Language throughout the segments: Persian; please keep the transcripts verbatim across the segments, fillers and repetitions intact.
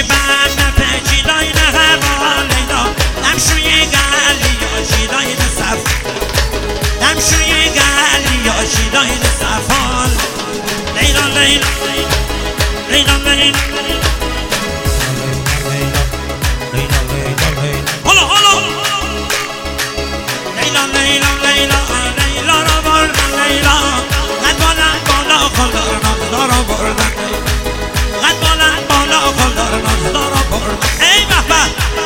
بنت جیلای نهوا لیلا نمشوی گلی یا جیلای نصف نمشوی گلی یا جیلای نصفال لیلا لیلا لیلا لیلا هلا هلا لیلا لیلا لیلا لیلا را بردن لیلا قد بلند بالا خلدار نازدار را بردن قد بلند بالا خلدار نازدار را بردن ای بحبه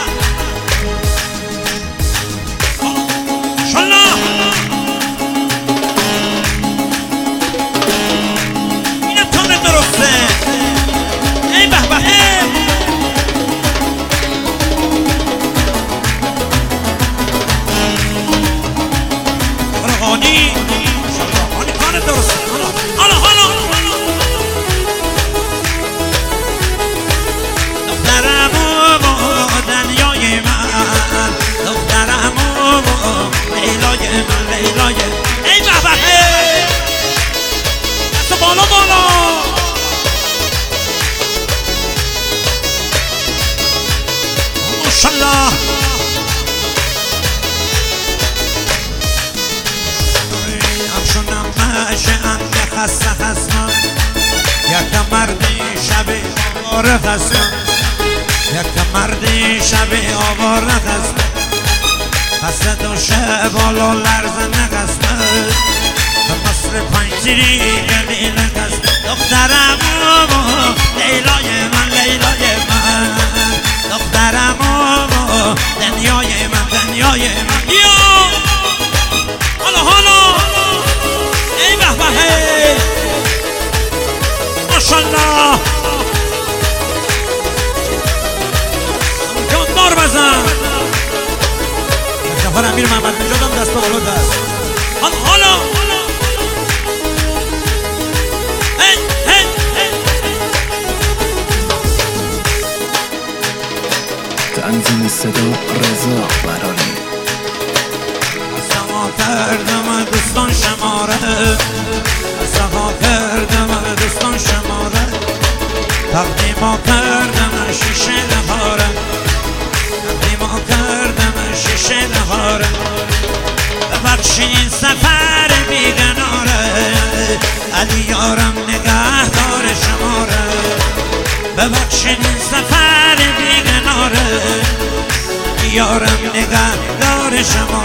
شالله این امتحان درسته ای بحبه هانی هانی کار درسته حالا حالا دخترم و دنیای من دخترم و لیلای من لیلای ای بابا دست بالا بالا ماشالله شونم ماشم که خسته خستم یک مردی شب آواره خستم یک مردی شب آواره خستم خسته دوشه بالا لرزه نخستم به مصر پنجری گلی نخستم دخترم و لیلای من لیلای من دخترم و دنیای من دنیای من بیا حالا حالا ای بحبه ماشالله جاندار بزن جعفر امیر محمد نژادم دست بالا دست حالا حالا هی هی تنظیم صدا رضا برانی سما کردم دوستان شماره سما کردم دوستان شماره تقدیما کردم شیشه نهاره تقدیما کردم شیشه نهاره ببخشین سفر بیگناره علی یارم نگهدار شماره ببخشین سفر بیگناره یارم نگهدار شماره